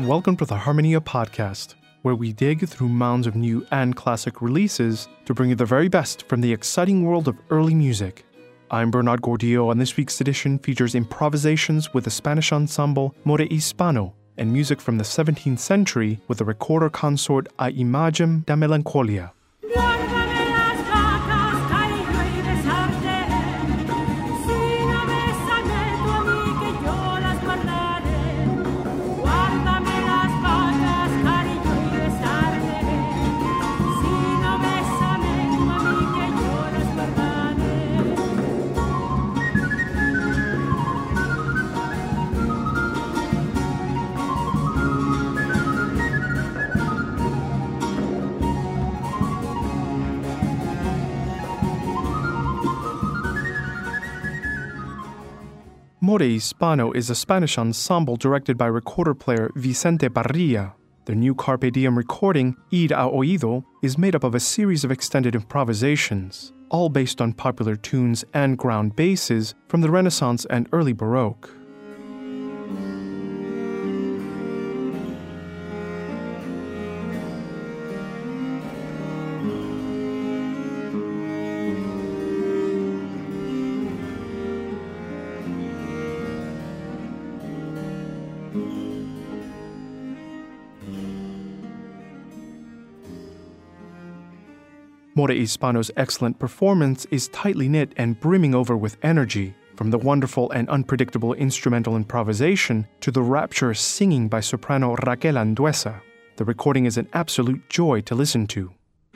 Welcome to the Harmonia Podcast, where we dig through mounds of new and classic releases to bring you the very best from the exciting world of early music. I'm Bernard Gordillo, and this week's edition features improvisations with the Spanish ensemble More Hispano and music from the 17th century with the recorder consort A Imagen da Melancolia. More Hispano is a Spanish ensemble directed by recorder player Vicente Parrilla. Their new Carpe Diem recording, Ir a Oído, is made up of a series of extended improvisations, all based on popular tunes and ground basses from the Renaissance and early Baroque. More Hispano's excellent performance is tightly knit and brimming over with energy, from the wonderful and unpredictable instrumental improvisation to the rapturous singing by soprano Raquel Andueza. The recording is an absolute joy to listen to.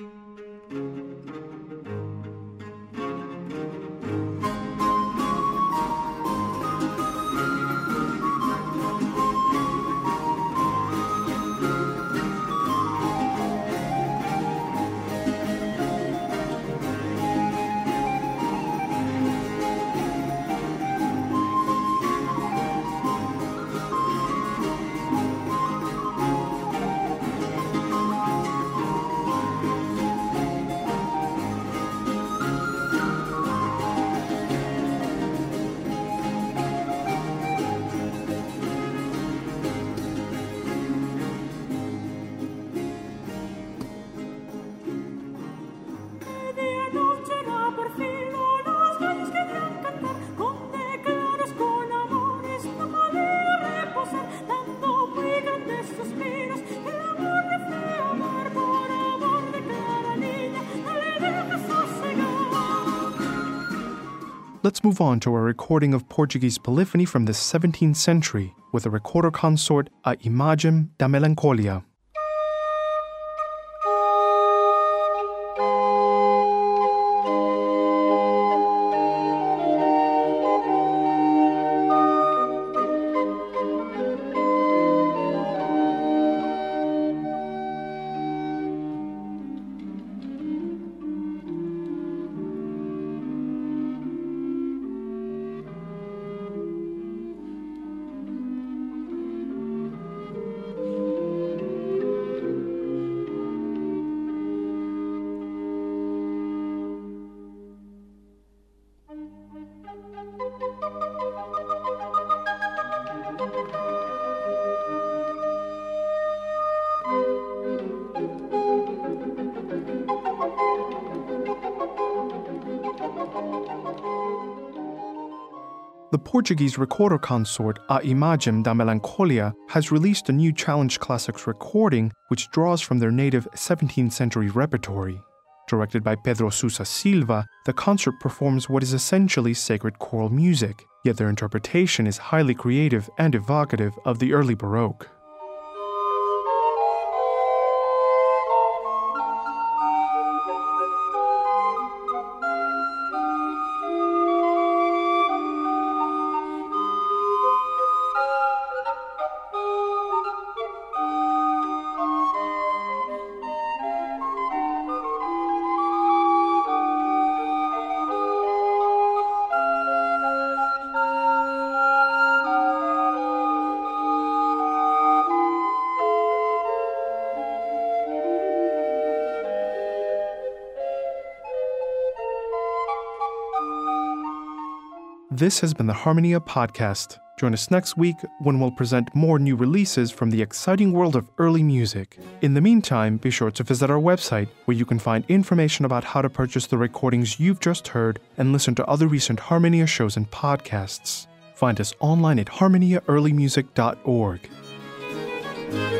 Let's move on to a recording of Portuguese polyphony from the 17th century with the recorder consort A Imagen da Melancolia. The Portuguese recorder consort A Imagen da Melancolia has released a new Challenge Classics recording which draws from their native 17th century repertory. Directed by Pedro Sousa Silva, the concert performs what is essentially sacred choral music, yet their interpretation is highly creative and evocative of the early Baroque. This has been the Harmonia Podcast, Join us next week when we'll present more new releases from the exciting world of early music. In the meantime, be sure to visit our website where you can find information about how to purchase the recordings you've just heard and listen to other recent Harmonia shows and podcasts. Find us online at harmoniaearlymusic.org.